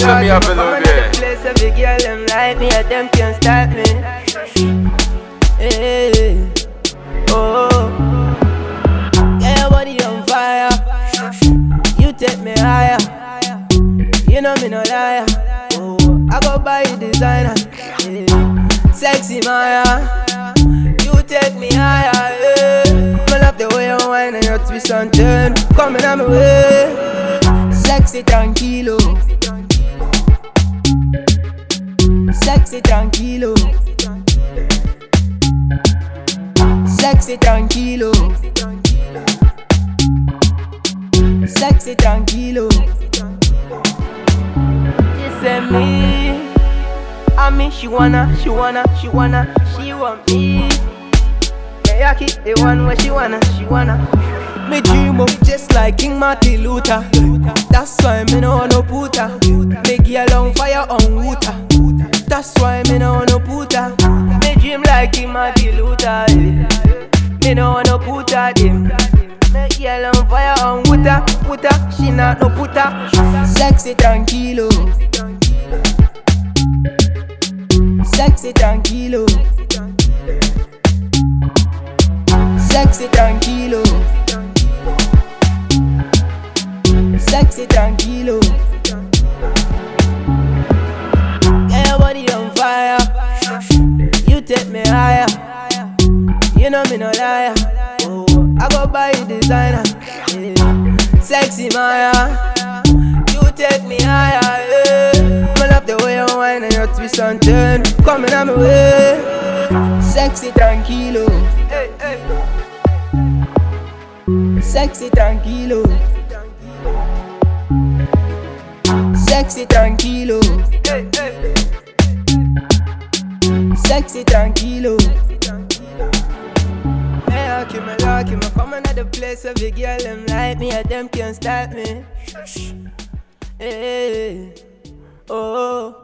Tell me up a little bit. Place every girl them like me, and them can't stop me. Hey, oh, get your body on fire. You take me higher. You know me no liar. Oh, I go buy you designer. Yeah. Sexy Maya, you take me higher. Yeah. I love the way you whine and you twist and turn. Coming on my way. Sexy tranquilo. Sexy tranquilo. Sexy tranquilo. Sexy tranquilo. She said me, I mean she want me. Yeah, I keep the one where she wanna. Me dream of just like King Martin Luther. That's why me no wanna put her. Me girl on fire on water. That's why me no wanna put her. Me dream like King Martin Luther. Me no wanna put her dim. Me girl on fire on water. She not no put her. Sexy tranquilo. Sexy tranquilo. Sexy tranquilo. Sexy tranquilo. Get your body on fire. You take me higher. You know me no liar. Oh, I go buy you designer. Yeah. Sexy Maya, you take me higher. Yeah. I love the way you whine and you twist and turn. Coming on my way. Sexy tranquilo. Hey, hey. Sexy tranquilo. Sexy tranquilo. Hey, hey. Sexy tranquilo. Hey, I keep me coming at the place of the girl them like me, and them can't stop me. Hey, oh.